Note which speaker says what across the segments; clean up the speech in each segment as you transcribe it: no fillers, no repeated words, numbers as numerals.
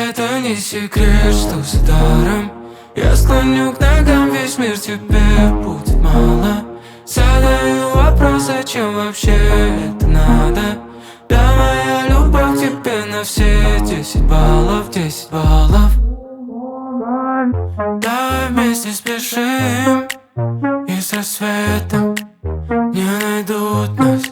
Speaker 1: Это не секрет, что за даром я склоню к ногам весь мир, тебе будет мало. Задаю вопрос, зачем вообще это надо? Да, моя любовь к тебе на все 10 баллов, 10 баллов. Давай вместе спешим, и с рассветом не найдут нас.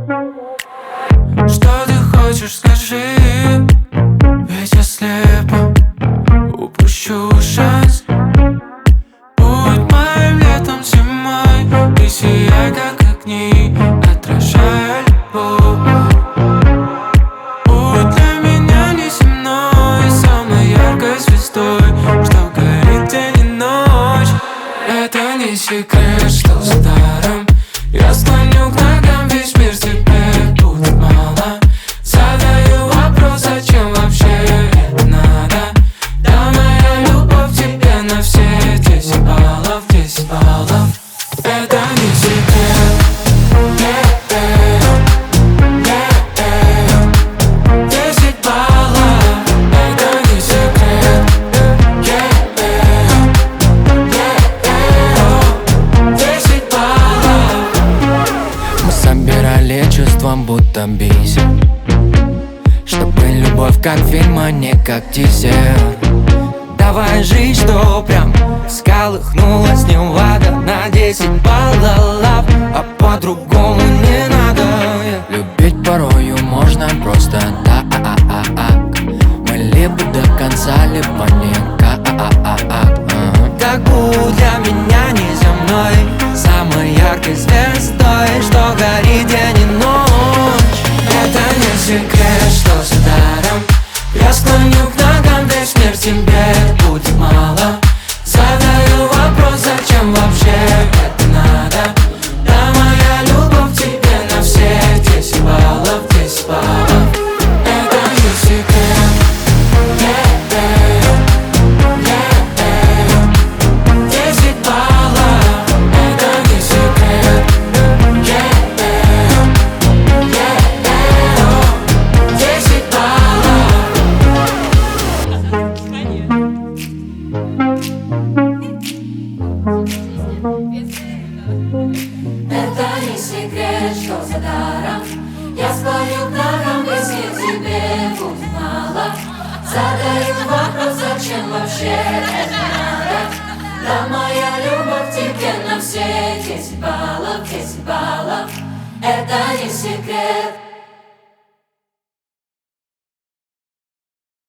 Speaker 1: Что ты хочешь, скажи, ведь я слепо упущу шанс. Будь моим летом, зимой, ты сияй, как огни, отражая любовь. Будь для меня неземной, самой яркой звездой, что горит день и ночь. Это не секрет, что за даром я склоню к ногам весь мир, тебе будет мало. Задаю вопрос, зачем вообще это надо? Да, моя любовь к тебе на все 10 баллов, 10 баллов. Это не секрет. 10 баллов. Это не секрет. 10 баллов.
Speaker 2: Мы собирали чувством, будто бисер, чтобы любовь как фильм, а не как тизер. Давай жить, что прям всколыхнулась Невада на 10 баллов, а по-другому не надо. Любить порою можно просто так. Мы либо до конца, либо никак. Так будь для меня неземной, самой яркой звездой, что горит день и ночь.
Speaker 1: Это не секрет, что за даром я склоню к ногам весь мир, тебе будет мало. Задаю вопрос, зачем вообще это надо? Да, моя любовь к тебе на все 10 баллов, 10 баллов. Это не секрет. 10 баллов. Это не секрет. 10 баллов.
Speaker 3: Это не секрет, что за даром я склоню к ногам весь мир, тебе будет мало. Задаю вопрос, зачем вообще это надо? Да, моя любовь к тебе на все 10 баллов, 10 баллов. Это не секрет.